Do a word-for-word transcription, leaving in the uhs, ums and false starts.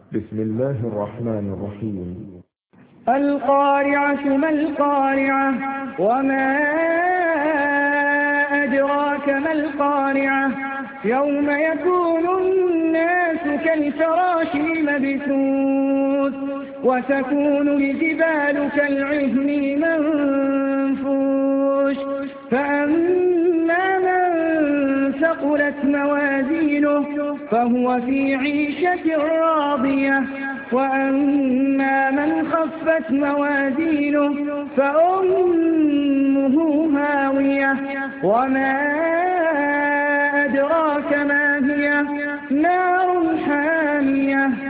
بسم الله الرحمن الرحيم. القارعة ما القارعة وما أدراك ما القارعة يوم يكون الناس كالفراش المبثوث وتكون الجبال كالعهن المنفوش فأما من ثقلت موازينه فهو في عيشة راضية وأما من خفت موازينه فأمه هاوية وما أدراك ما هي نار حامية